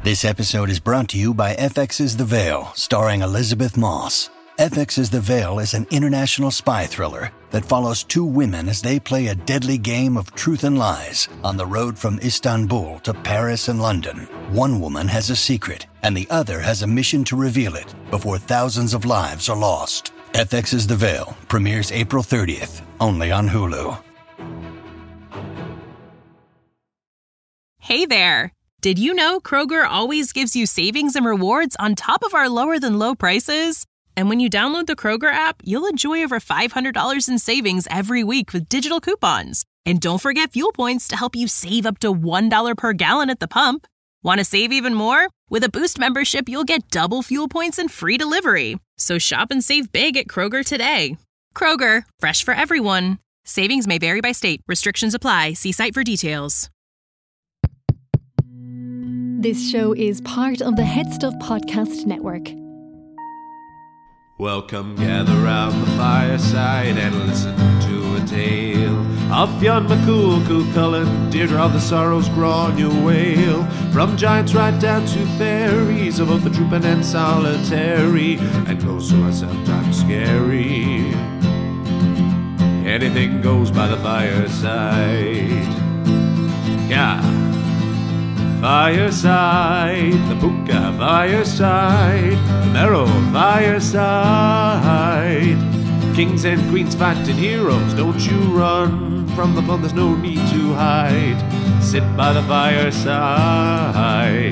This episode is brought to you by FX's The Veil, starring Elizabeth Moss. FX's The Veil is an international spy thriller that follows two women as they play a deadly game of truth and lies on the road from Istanbul to Paris and London. One woman has a secret, and the other has a mission to reveal it before thousands of lives are lost. FX's The Veil premieres April 30th, only on Hulu. Hey there! Did you know Kroger always gives you savings and rewards on top of our lower-than-low prices? And when you download the Kroger app, you'll enjoy over $500 in savings every week with digital coupons. And don't forget fuel points to help you save up to $1 per gallon at the pump. Want to save even more? With a Boost membership, you'll get double fuel points and free delivery. So shop and save big at Kroger today. Kroger, fresh for everyone. Savings may vary by state. Restrictions apply. See site for details. This show is part of the Head Stuff Podcast Network. Welcome, gather round the fireside and listen to a tale of Fionn McCool, Cuchulainn, Deirdre of the Sorrows, Gráinne Wail. From giants right down to fairies, of both the drooping and solitary, and those who are sometimes scary. Anything goes by the fireside. Yeah. Fireside, the Puka fireside, the Marrow fireside. Kings and queens fighting heroes, don't you run from the fun, there's no need to hide. Sit by the fireside.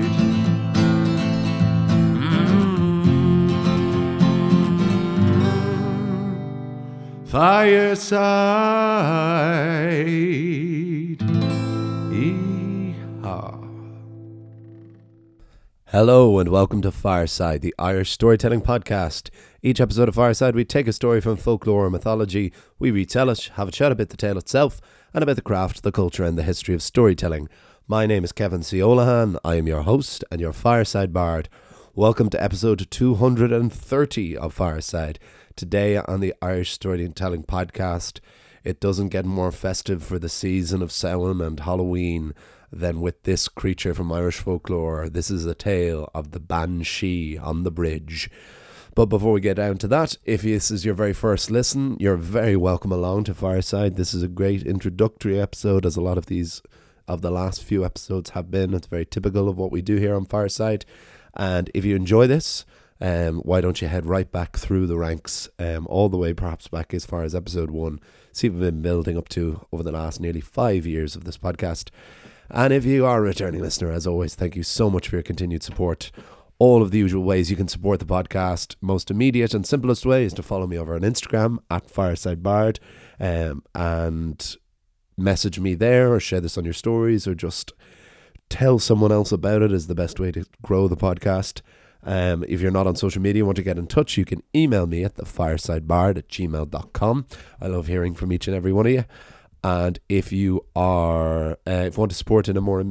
Fireside. Hello and welcome to Fireside, the Irish storytelling podcast. Each episode of Fireside, we take a story from folklore or mythology, we retell it, have a chat about the tale itself, and about the craft, the culture and the history of storytelling. My name is Kevin C. O'Lahan, I am your host and your Fireside Bard. Welcome to episode 230 of Fireside. Today on the Irish storytelling podcast, it doesn't get more festive for the season of Samhain and Halloween than with this creature from Irish folklore. This is a tale of the Banshee on the Bridge. But before we get down to that, if this is your very first listen, you're very welcome along to Fireside. This is a great introductory episode, as a lot of these of the last few episodes have been. It's very typical of what we do here on Fireside. And if you enjoy this, why don't you head right back through the ranks, all the way perhaps back as far as episode 1. See what we've been building up to over the last nearly 5 years of this podcast. And if you are a returning listener, as always, thank you so much for your continued support. All of the usual ways you can support the podcast. Most immediate and simplest way is to follow me over on Instagram at FiresideBard, and message me there, or share this on your stories, or just tell someone else about it is the best way to grow the podcast. If you're not on social media and want to get in touch, you can email me at thefiresideBard@gmail.com. I love hearing from each and every one of you. And if you are, if you want to support in a more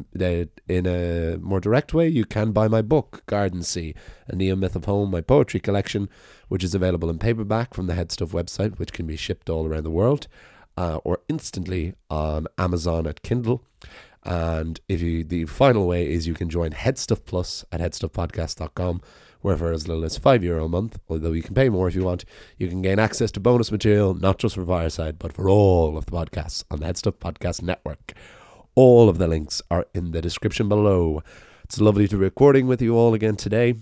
direct way, you can buy my book, Garden Sea, A Neo-Myth of Home, my poetry collection, which is available in paperback from the Head Stuff website, which can be shipped all around the world, or instantly on Amazon at Kindle. And the final way is you can join Headstuff Plus at headstuffpodcast.com, where for as little as €5 a month, although you can pay more if you want, you can gain access to bonus material, not just for Fireside, but for all of the podcasts on the Headstuff Podcast Network. All of the links are in the description below. It's lovely to be recording with you all again today,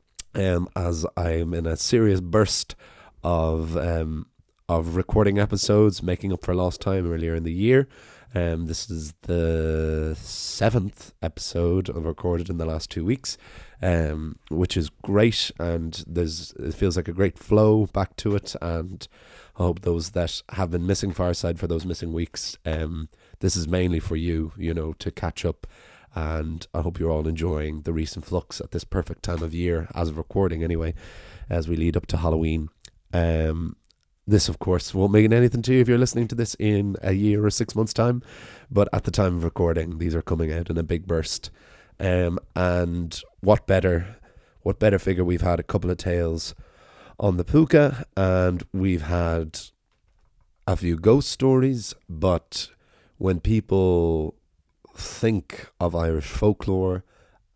as I'm in a serious burst of recording episodes, making up for lost time earlier in the year. This is the 7th episode I've recorded in the last 2 weeks, which is great, and it feels like a great flow back to it, and I hope those that have been missing Fireside for those missing weeks, this is mainly for you, to catch up, and I hope you're all enjoying the recent flux at this perfect time of year, as of recording anyway, as we lead up to Halloween. This, of course, won't mean anything to you if you're listening to this in a year or 6 months' time, but at the time of recording, these are coming out in a big burst. And what better figure? We've had a couple of tales on the Puka, and we've had a few ghost stories, but when people think of Irish folklore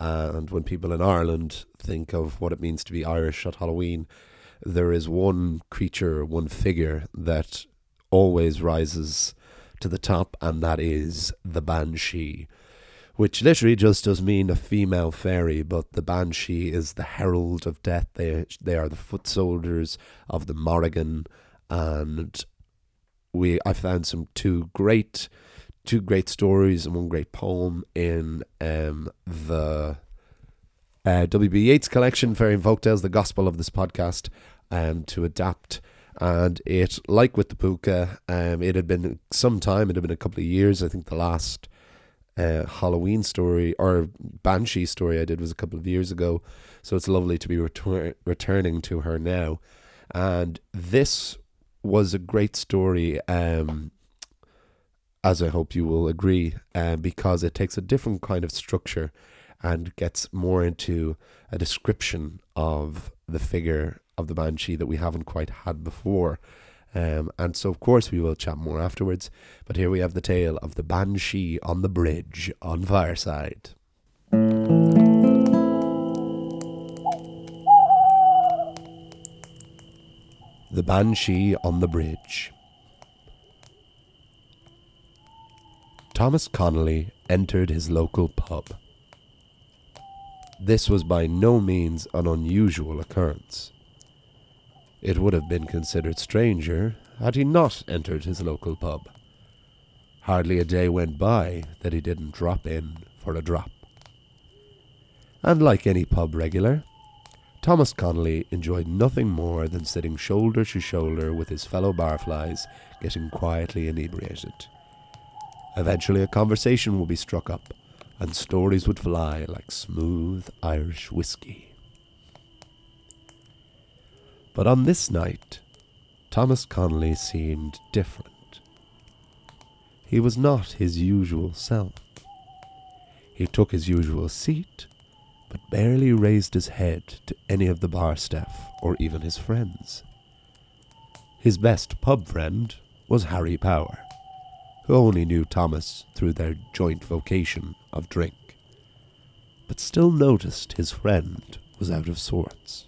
And when people in Ireland think of what it means to be Irish at Halloween, there is one creature, one figure that always rises to the top, and that is the Banshee, which literally just does mean a female fairy, but the Banshee is the herald of death. They are the foot soldiers of the Morrigan, and I found two great stories and one great poem in the W.B. Yeats collection, Fairy and Folktales, the gospel of this podcast, to adapt. And it, like with the Púca, it had been some time, it had been a couple of years. I think the last Halloween story or Banshee story I did was a couple of years ago. So it's lovely to be returning to her now. And this was a great story, as I hope you will agree, because it takes a different kind of structure and gets more into a description of the figure of the Banshee that we haven't quite had before. And so, of course, we will chat more afterwards. But here we have the tale of the Banshee on the Bridge on Fireside. The Banshee on the Bridge. Thomas Connolly entered his local pub. This was by no means an unusual occurrence. It would have been considered stranger had he not entered his local pub. Hardly a day went by that he didn't drop in for a drop. And like any pub regular, Thomas Connolly enjoyed nothing more than sitting shoulder to shoulder with his fellow barflies, getting quietly inebriated. Eventually a conversation would be struck up, and stories would fly like smooth Irish whiskey. But on this night, Thomas Connolly seemed different. He was not his usual self. He took his usual seat, but barely raised his head to any of the bar staff or even his friends. His best pub friend was Harry Power, who only knew Thomas through their joint vocation of drink, but still noticed his friend was out of sorts.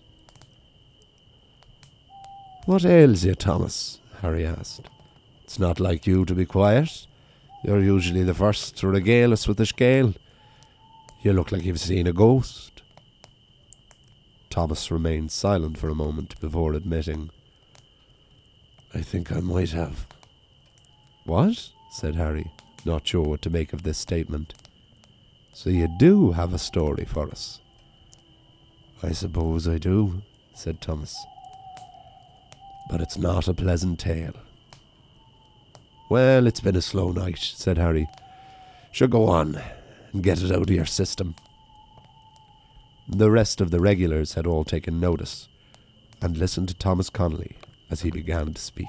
"What ails you, Thomas?" Harry asked. "It's not like you to be quiet. You're usually the first to regale us with the scale. You look like you've seen a ghost." Thomas remained silent for a moment before admitting, "I think I might have." "What?" said Harry, not sure what to make of this statement. "So you do have a story for us?" "I suppose I do," said Thomas. "But it's not a pleasant tale." "Well, it's been a slow night," said Harry. "Sure, go on and get it out of your system." The rest of the regulars had all taken notice and listened to Thomas Connolly as he began to speak.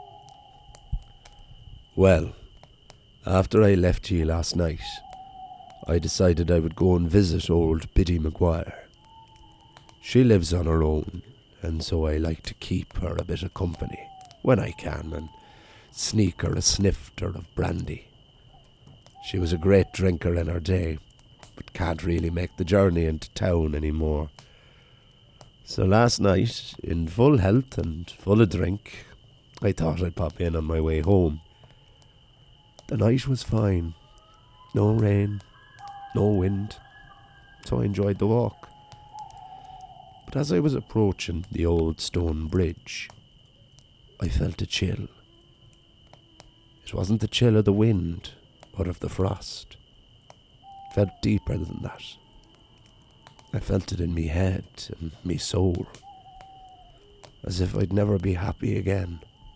"Well, after I left you last night, I decided I would go and visit old Biddy Maguire. She lives on her own, and so I like to keep her a bit of company when I can and sneak her a snifter of brandy. She was a great drinker in her day, but can't really make the journey into town anymore. So last night, in full health and full of drink, I thought I'd pop in on my way home. The night was fine. No rain, no wind, so I enjoyed the walk. But as I was approaching the old stone bridge, I felt a chill. It wasn't the chill of the wind, but of the frost. It felt deeper than that. I felt it in me head and me soul, as if I'd never be happy again.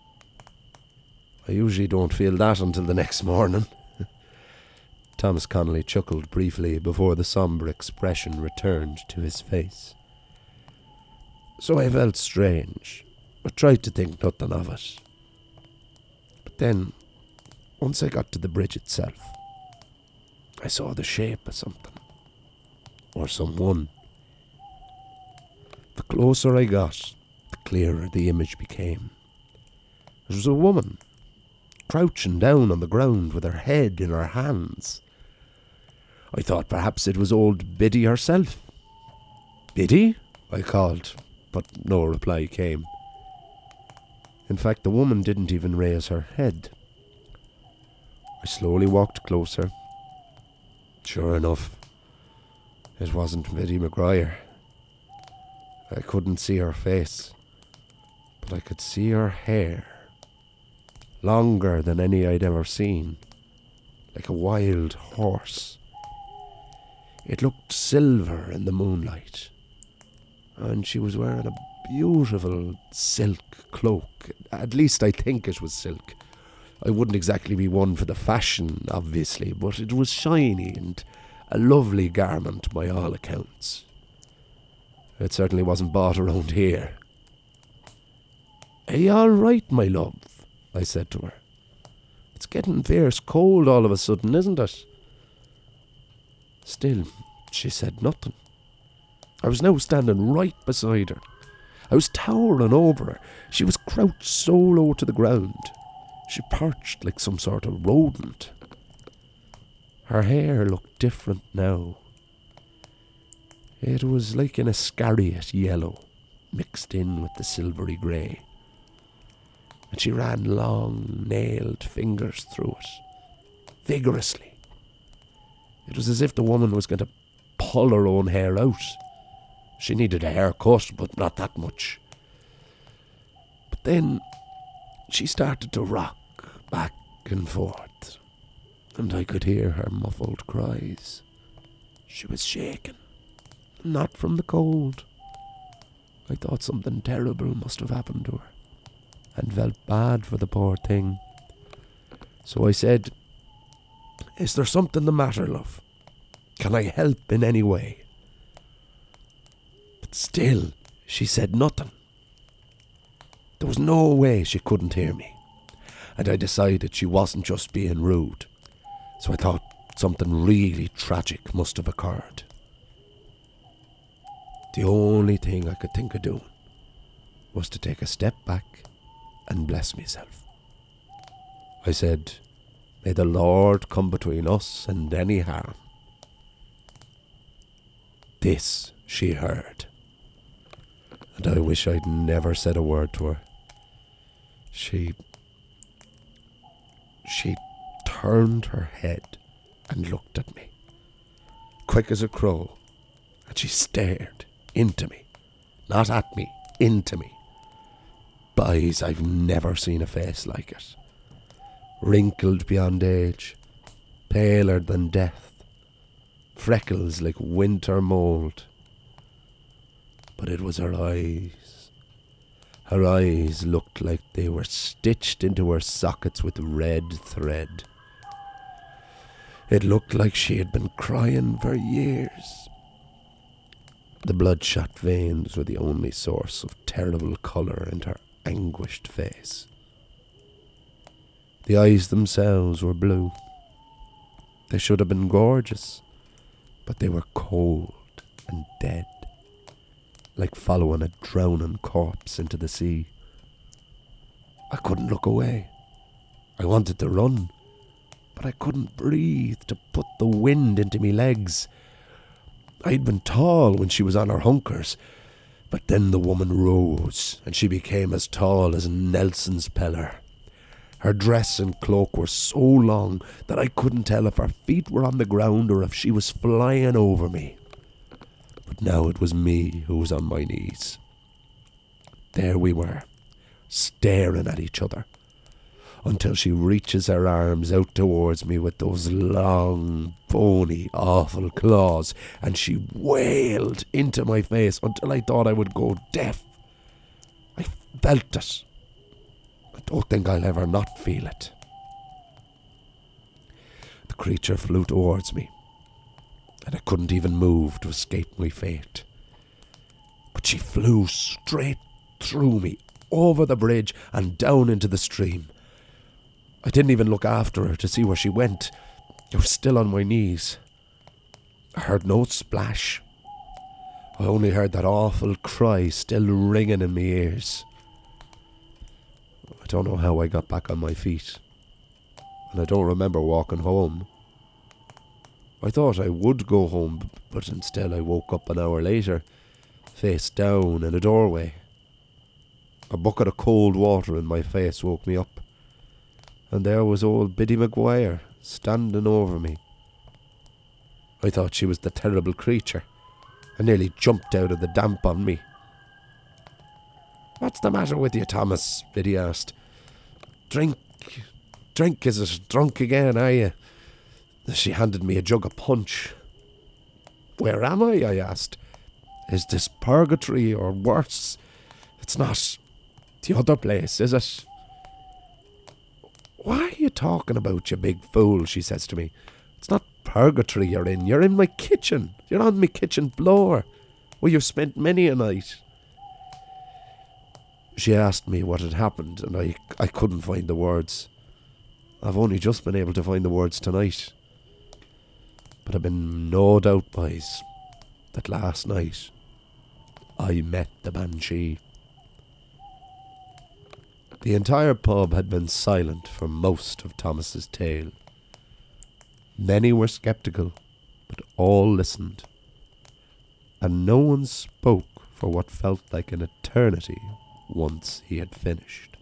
I usually don't feel that until the next morning." Thomas Connolly chuckled briefly before the sombre expression returned to his face. "So I felt strange, but tried to think nothing of it. But then, once I got to the bridge itself, I saw the shape of something, or someone. The closer I got, the clearer the image became. It was a woman, crouching down on the ground with her head in her hands. I thought perhaps it was old Biddy herself. "Biddy?" I called, but no reply came. In fact, the woman didn't even raise her head. I slowly walked closer. Sure enough, it wasn't Biddy McGuire. I couldn't see her face, but I could see her hair, longer than any I'd ever seen, like a wild horse. It looked silver in the moonlight, and she was wearing a beautiful silk cloak. At least I think it was silk. I wouldn't exactly be one for the fashion, obviously, but it was shiny and a lovely garment by all accounts. It certainly wasn't bought around here. "Are you all right, my love?" I said to her. "It's getting fierce cold all of a sudden, isn't it?" Still, she said nothing. I was now standing right beside her. I was towering over her. She was crouched so low to the ground. She perched like some sort of rodent. Her hair looked different now. It was like an Iscariot yellow, mixed in with the silvery grey. And she ran long, nailed fingers through it, vigorously. It was as if the woman was going to pull her own hair out. She needed a haircut, but not that much. But then she started to rock back and forth, and I could hear her muffled cries. She was shaking, not from the cold. I thought something terrible must have happened to her, and felt bad for the poor thing. So I said, "Is there something the matter, love? Can I help in any way?" But still, she said nothing. There was no way she couldn't hear me, and I decided she wasn't just being rude. So I thought something really tragic must have occurred. The only thing I could think of doing was to take a step back and bless myself. I said, "May the Lord come between us and any harm." This she heard, and I wish I'd never said a word to her. She turned her head and looked at me, quick as a crow, and she stared into me, not at me, into me. Boys, I've never seen a face like it. Wrinkled beyond age, paler than death, freckles like winter mould. But it was her eyes. Her eyes looked like they were stitched into her sockets with red thread. It looked like she had been crying for years. The bloodshot veins were the only source of terrible colour in her anguished face. The eyes themselves were blue. They should have been gorgeous, but they were cold and dead, like following a drowning corpse into the sea. I couldn't look away. I wanted to run, but I couldn't breathe to put the wind into me legs. I'd been tall when she was on her hunkers, but then the woman rose, and she became as tall as Nelson's pillar. Her dress and cloak were so long that I couldn't tell if her feet were on the ground or if she was flying over me. But now it was me who was on my knees. There we were, staring at each other, until she reaches her arms out towards me with those long, bony, awful claws, and she wailed into my face until I thought I would go deaf. I felt it. I don't think I'll ever not feel it. The creature flew towards me, and I couldn't even move to escape my fate. But she flew straight through me, over the bridge and down into the stream. I didn't even look after her to see where she went. I was still on my knees. I heard no splash. I only heard that awful cry still ringing in my ears. I don't know how I got back on my feet, and I don't remember walking home. I thought I would go home, but instead I woke up an hour later, face down in a doorway. A bucket of cold water in my face woke me up, and there was old Biddy Maguire standing over me. I thought she was the terrible creature. I nearly jumped out of the damp on me. "What's the matter with you, Thomas?" Biddy asked. Drink, is it? Drunk again, are you?" She handed me a jug of punch. "Where am I?" asked. "Is this purgatory or worse? It's not the other place, is it?" "What are you talking about, you big fool?" she says to me. "It's not purgatory you're in. You're in my kitchen. You're on my kitchen floor, where you've spent many a night." She asked me what had happened, and I couldn't find the words. I've only just been able to find the words tonight. But I've been no doubt, boys, that last night I met the Banshee. The entire pub had been silent for most of Thomas's tale. Many were sceptical, but all listened, and no one spoke for what felt like an eternity once he had finished.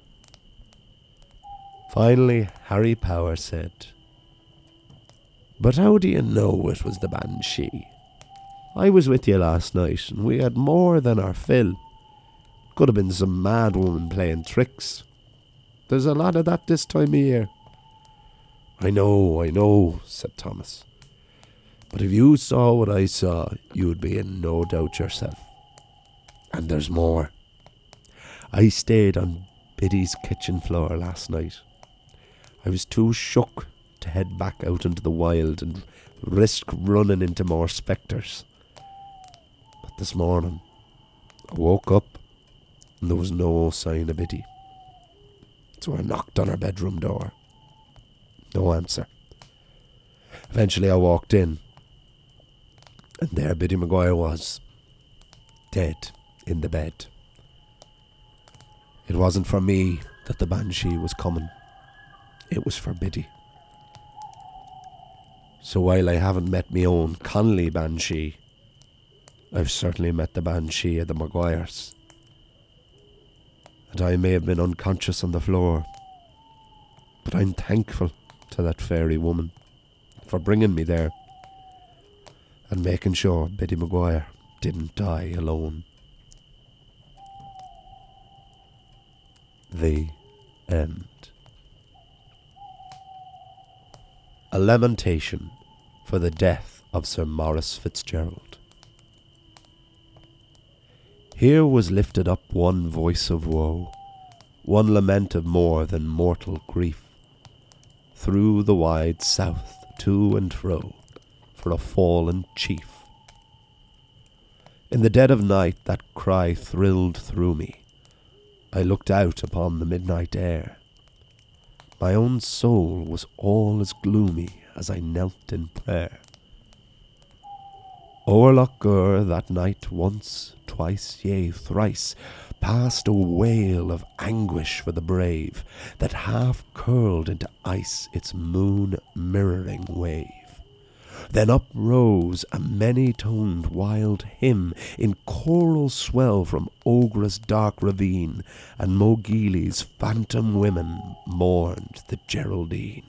Finally, Harry Power said, "But how do you know it was the Banshee? I was with you last night, and we had more than our fill. Could have been some mad woman playing tricks. There's a lot of that this time of year." I know, said Thomas. "But if you saw what I saw, you would be in no doubt yourself. And there's more. I stayed on Biddy's kitchen floor last night. I was too shook to head back out into the wild and risk running into more spectres. But this morning, I woke up and there was no sign of Biddy. So I knocked on her bedroom door. No answer. Eventually I walked in, and there Biddy Maguire was, dead in the bed. It wasn't for me that the Banshee was coming. It was for Biddy. So while I haven't met me own Connolly Banshee, I've certainly met the Banshee of the Maguires. And I may have been unconscious on the floor, but I'm thankful to that fairy woman for bringing me there and making sure Biddy Maguire didn't die alone. The end. A lamentation for the death of Sir Maurice Fitzgerald. Here was lifted up one voice of woe, one lament of more than mortal grief, through the wide south, to and fro, for a fallen chief. In the dead of night that cry thrilled through me. I looked out upon the midnight air. My own soul was all as gloomy as I knelt in prayer. O'er Loch Gur that night once, twice, yea, thrice, passed a wail of anguish for the brave, that half curled into ice its moon mirroring wave. Then uprose a many-toned wild hymn in choral swell from Ogra's dark ravine, and Mogili's phantom women mourned the Geraldine.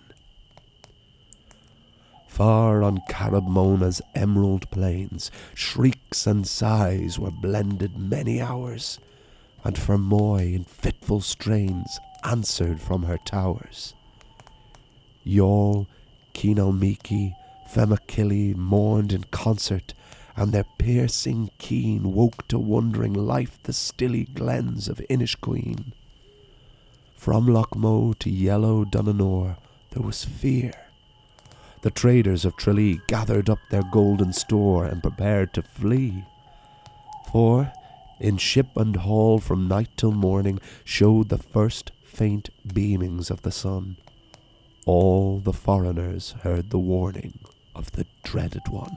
Far on Carabmona's emerald plains, shrieks and sighs were blended many hours, and Fermoy in fitful strains answered from her towers. Youghal, Keenalmeaky, Femachilly mourned in concert, and their piercing keen woke to wondering life the stilly glens of Inishqueen. From Lochmoe to yellow Dunanore there was fear. The traders of Tralee gathered up their golden store and prepared to flee. For in ship and hall from night till morning showed the first faint beamings of the sun. All the foreigners heard the warning of the dreaded one.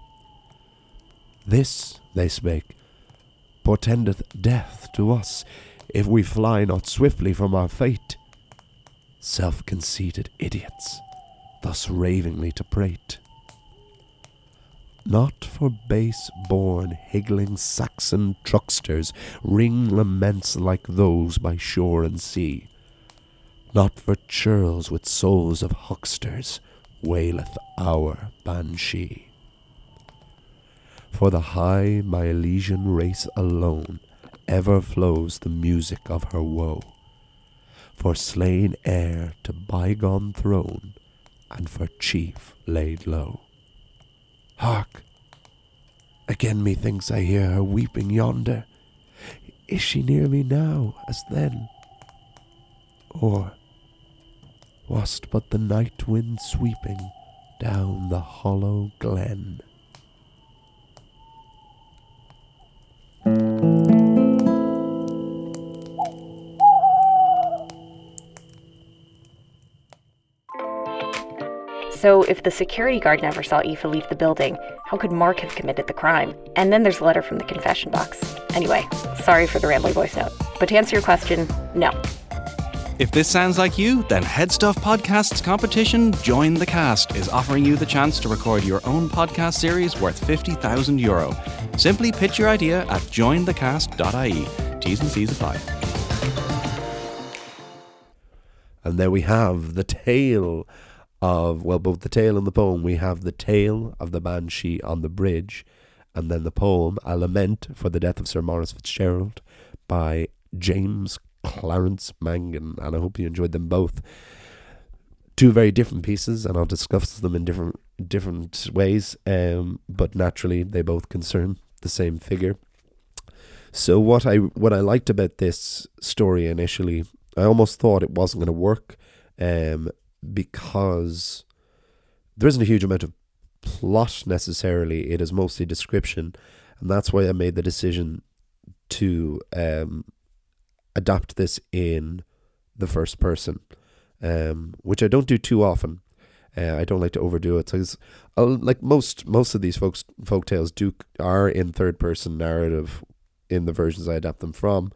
This, they spake, portendeth death to us, if we fly not swiftly from our fate. Self-conceited idiots, thus ravingly to prate. Not for base-born, higgling Saxon trucksters ring laments like those by shore and sea. Not for churls with souls of hucksters waileth our banshee. For the high Milesian race alone ever flows the music of her woe, for slain heir to bygone throne, and for chief laid low. Hark! Again methinks I hear her weeping yonder. Is she near me now as then? Or was't but the night wind sweeping down the hollow glen? So if the security guard never saw Aoife leave the building, how could Mark have committed the crime? And then there's a letter from the confession box. Anyway, sorry for the rambling voice note. But to answer your question, no. If this sounds like you, then Headstuff Podcast's competition, Join the Cast, is offering you the chance to record your own podcast series worth €50,000. Simply pitch your idea at jointhecast.ie. T's and C's apply. And there we have the tale of, well, both the tale and the poem. We have the tale of the banshee on the bridge, and then the poem, A Lament for the Death of Sir Maurice Fitzgerald by James Clarence Mangan, and I hope you enjoyed them both. Two very different pieces, and I'll discuss them in different ways, but naturally they both concern the same figure. So what I liked about this story initially, I almost thought it wasn't going to work, because there isn't a huge amount of plot necessarily. It is mostly description, and that's why I made the decision to adapt this in the first person, which I don't do too often. I don't like to overdo it, because like most of these folk tales are in third person narrative in the versions I adapt them from.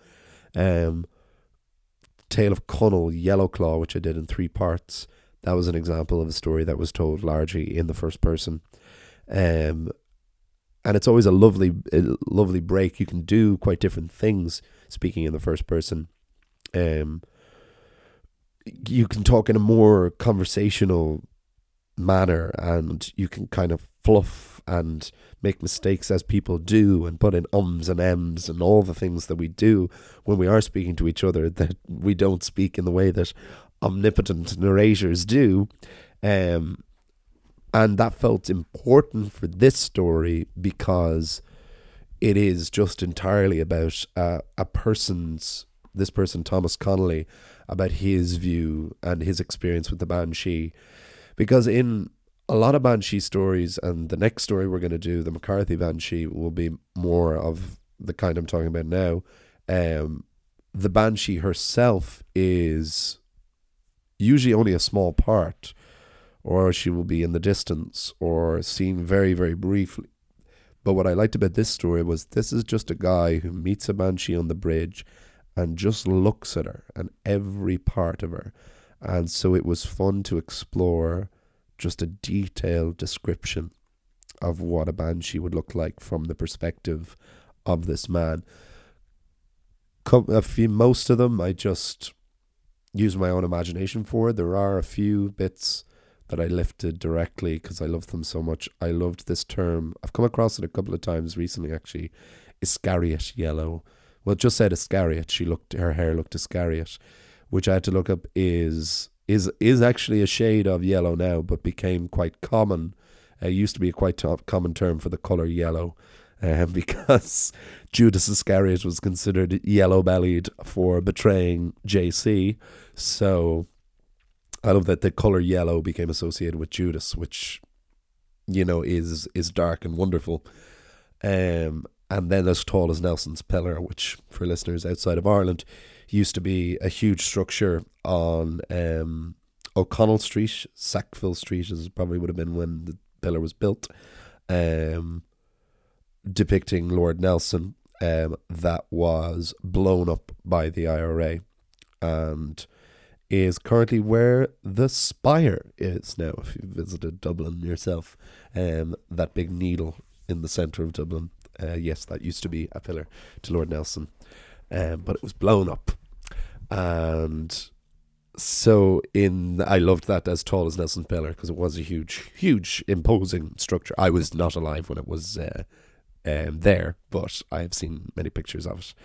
Tale of Connell, Yellowclaw, which I did in 3 parts, that was an example of a story that was told largely in the first person. And it's always a lovely break. You can do quite different things speaking in the first person. You can talk in a more conversational manner, and you can kind of fluff and make mistakes as people do, and put in ums and ems and all the things that we do when we are speaking to each other that we don't speak in the way that omnipotent narrators do. And that felt important for this story, because it is just entirely about this person, Thomas Connolly, about his view and his experience with the banshee. Because in a lot of banshee stories, and the next story we're going to do, the McCarthy banshee, will be more of the kind I'm talking about now. The banshee herself is usually only a small part, or she will be in the distance or seen very, very briefly. But what I liked about this story was this is just a guy who meets a banshee on the bridge and just looks at her and every part of her. And so it was fun to explore just a detailed description of what a banshee would look like from the perspective of this man. Most of them I just use my own imagination for. There are a few bits that I lifted directly because I love them so much. I loved this term. I've come across it a couple of times recently, actually. Iscariot yellow. Well, it just said Iscariot. Her hair looked Iscariot, which I had to look up is actually a shade of yellow now, but became quite common. It used to be a quite common term for the colour yellow, because Judas Iscariot was considered yellow-bellied for betraying JC. So I love that the colour yellow became associated with Judas, which, you know, is dark and wonderful. And then as tall as Nelson's Pillar, which for listeners outside of Ireland used to be a huge structure on O'Connell Street. Sackville Street as probably would have been when the pillar was built, depicting Lord Nelson, that was blown up by the IRA. And is currently where the Spire is now. If you've visited Dublin yourself, that big needle in the centre of Dublin. Yes, that used to be a pillar to Lord Nelson, but it was blown up. And so I loved that As Tall as Nelson's Pillar, because it was a huge, huge, imposing structure. I was not alive when it was there, but I have seen many pictures of it.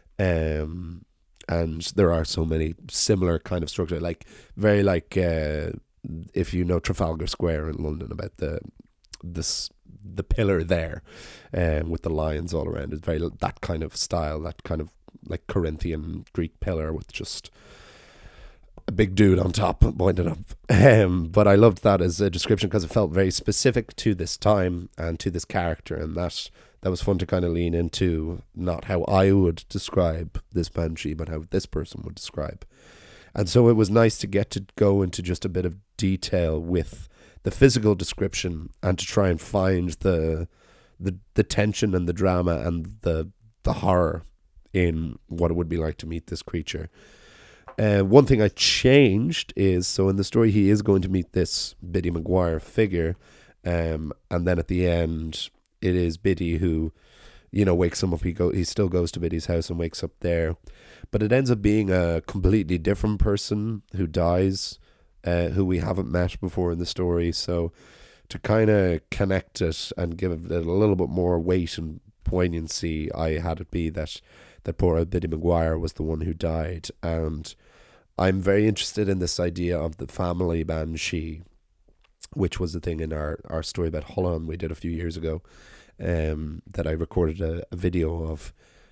And there are so many similar kind of structure, very like if you know Trafalgar Square in London, about the pillar there, with the lions all around. It's very that kind of style, that kind of like Corinthian Greek pillar with just a big dude on top pointed up. But I loved that as a description because it felt very specific to this time and to this character, and that was fun to kind of lean into, not how I would describe this banshee, but how this person would describe. And so it was nice to get to go into just a bit of detail with the physical description and to try and find the tension and the drama and the horror in what it would be like to meet this creature. One thing I changed is, so in the story he is going to meet this Biddy Maguire figure, and then at the end it is Biddy who, wakes him up. He still goes to Biddy's house and wakes up there, but it ends up being a completely different person who dies, who we haven't met before in the story. So to kind of connect it and give it a little bit more weight and poignancy, I had it be that poor Biddy Maguire was the one who died. And I'm very interested in this idea of the family banshee, which was the thing in our story about Holland we did a few years ago, that I recorded a video of,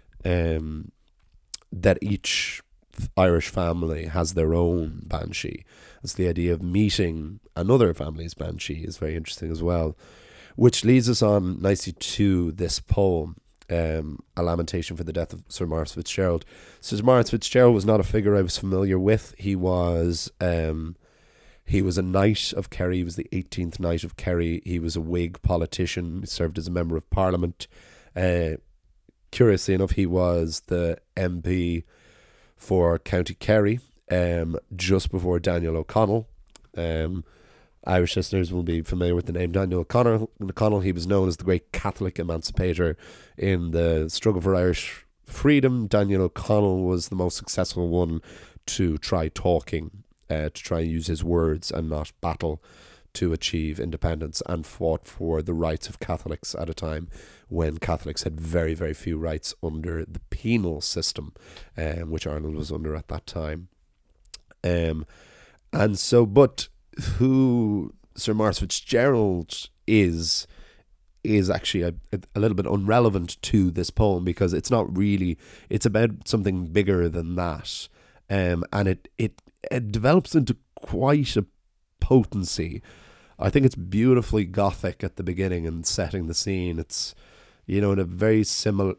that each Irish family has their own banshee. It's the idea of meeting another family's banshee is very interesting as well, which leads us on nicely to this poem, A Lamentation for the Death of Sir Maurice Fitzgerald. Sir Maurice Fitzgerald was not a figure I was familiar with. He was a knight of Kerry. He was the 18th knight of Kerry. He was a Whig politician. He served as a member of Parliament. Curiously enough, he was the MP for County Kerry, just before Daniel O'Connell. Irish listeners will be familiar with the name Daniel O'Connell. He was known as the great Catholic emancipator in the struggle for Irish freedom. Daniel O'Connell was the most successful one to try talking, to try and use his words and not battle to achieve independence, and fought for the rights of Catholics at a time when Catholics had very, very few rights under the penal system, which Ireland was under at that time. And so, but who Sir Maurice Fitzgerald is actually a little bit irrelevant to this poem, because it's not really, it's about something bigger than that, and it develops into quite a potency. I think it's beautifully gothic at the beginning and setting the scene. It's, in a very simple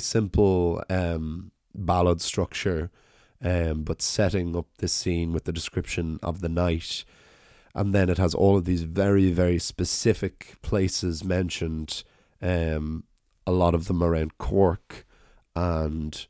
ballad structure, but setting up this scene with the description of the night. And then it has all of these very, very specific places mentioned, a lot of them around Cork, and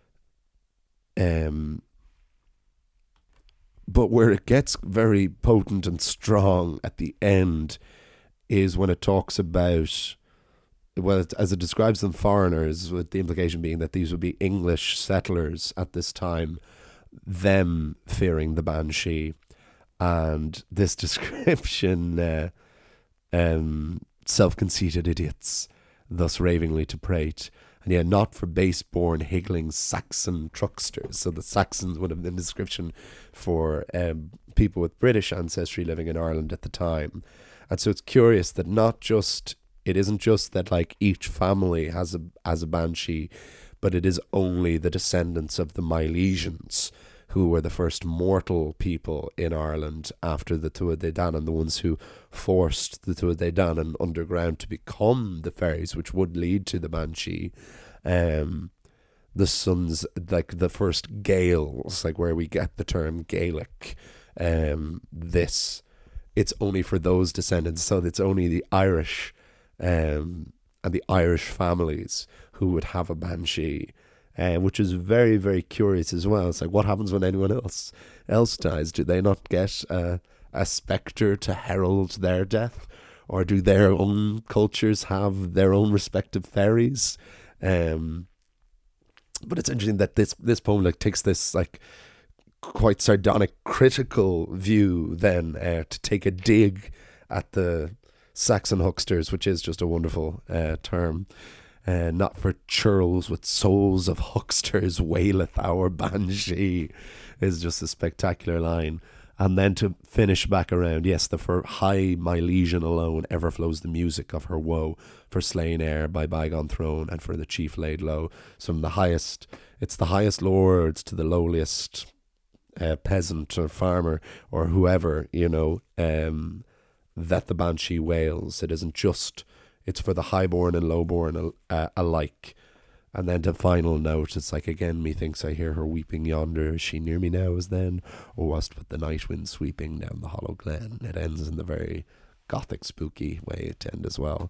but where it gets very potent and strong at the end is when it talks about, as it describes them, foreigners, with the implication being that these would be English settlers at this time, them fearing the banshee. And this description, self-conceited idiots, thus ravingly to prate, and yet not for base-born, higgling Saxon trucksters. So the Saxons would have been the description for people with British ancestry living in Ireland at the time. And so it's curious that it isn't just that like each family has a banshee, but it is only the descendants of the Milesians, who were the first mortal people in Ireland after the Tuatha Dé Danann, the ones who forced the Tuatha Dé Danann underground to become the fairies, which would lead to the banshee. The sons, like the first Gaels, like where we get the term Gaelic. It's only for those descendants, so it's only the Irish and the Irish families who would have a banshee. which is very, very curious as well. It's like, what happens when anyone else dies? Do they not get a spectre to herald their death? Or do their own cultures have their own respective fairies? But it's interesting that this poem like takes this like quite sardonic, critical view then to take a dig at the Saxon hucksters, which is just a wonderful term. Not for churls with souls of hucksters waileth our banshee is just a spectacular line. And then to finish back around, yes, the for high Milesian alone ever flows the music of her woe, for slain heir by bygone throne, and for the chief laid low. So from the highest, it's the highest lords to the lowliest peasant or farmer or whoever, you know, that the banshee wails. It isn't just, it's for the highborn and lowborn alike. And then to final note, it's like, again, methinks I hear her weeping yonder. Is she near me now as then? Or was't but the night wind sweeping down the hollow glen? It ends in the very gothic, spooky way to end as well.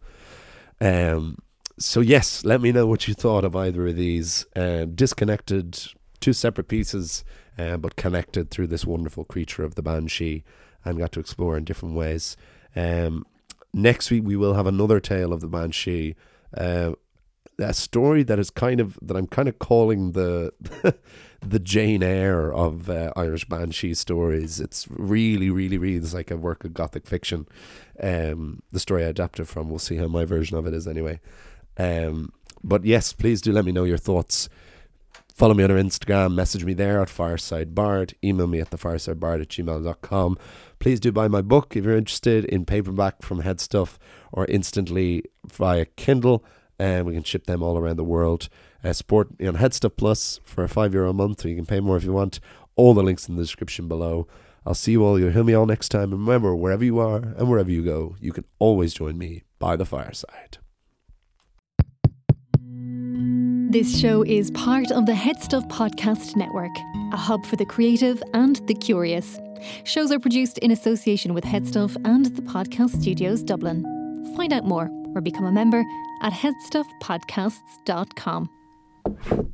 So yes, let me know what you thought of either of these. Disconnected, two separate pieces, but connected through this wonderful creature of the banshee, and got to explore in different ways. Next week we will have another tale of the banshee. A story that is I'm kind of calling the the Jane Eyre of Irish banshee stories. It's really, really, really, it's like a work of gothic fiction. The story I adapted from, we'll see how my version of it is anyway. But yes, please do let me know your thoughts. Follow me on our Instagram, message me there at FiresideBard, email me at thefiresidebard@gmail.com. Please do buy my book if you're interested in paperback from Headstuff or instantly via Kindle. And we can ship them all around the world. Support me on Headstuff Plus for €5 a month, or you can pay more if you want. All the links in the description below. I'll see you all. You'll hear me all next time. And remember, wherever you are and wherever you go, you can always join me by the fireside. This show is part of the Headstuff Podcast Network, a hub for the creative and the curious. Shows are produced in association with Headstuff and the Podcast Studios Dublin. Find out more or become a member at headstuffpodcasts.com.